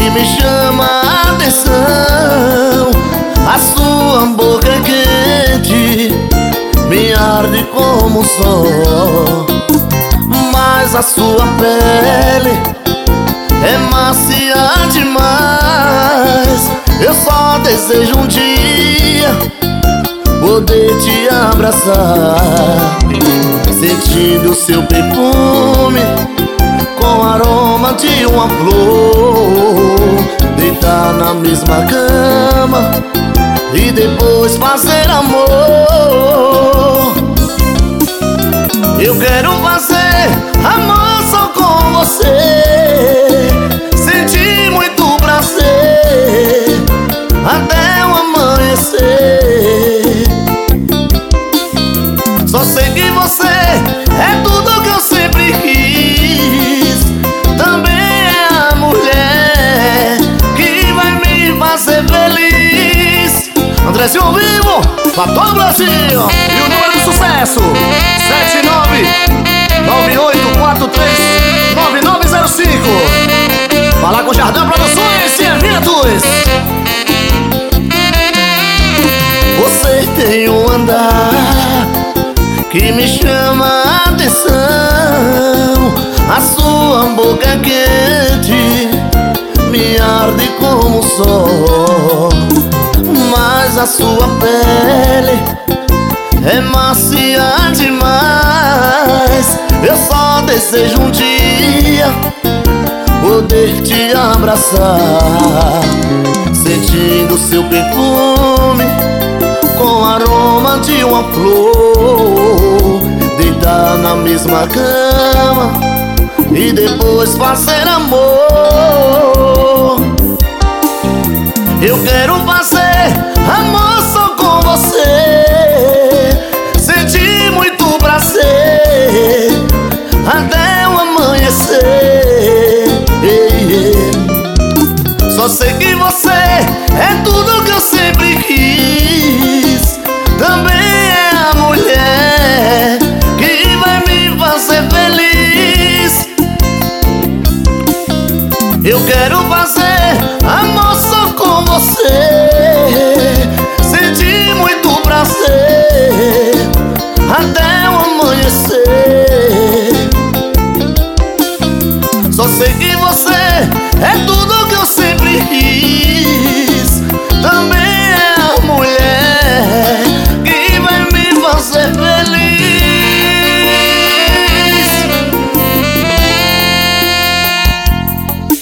que me chama a atenção. A sua boca é quente, me arde como o sol. Mas a sua pele é macia demais. Eu só desejo um dia poder te abraçar, sentindo seu perfume com o aroma de uma flor. Deitar na mesma cama e depois fazer amor. Eu quero fazer amor só com você, sentir muito prazer até o amanhecer. Só sei que você é tudo que eu sempre quis. Também é a mulher que vai me fazer feliz. Andrezinho ao vivo, pra todo o Brasil. E o número de sucesso 7999439905. Falar com Jardim Produções e Eventos. Você tem um andar que me chama a atenção. A sua boca é quente, me arde como o sol. Mas a sua pele é macia demais. Eu só desejo um dia poder te abraçar, sentindo seu perfume com o aroma de uma flor. Deitar na mesma cama e depois fazer amor. Eu quero fazer amor só com você, sentir muito prazer até o amanhecer. Só sei que você é tudo que eu sempre quis. Também é a mulher que vai me fazer feliz. Eu quero fazer amor só com você, sentir muito prazer até o amanhecer. Só sei que você é tudo que eu sempre quis.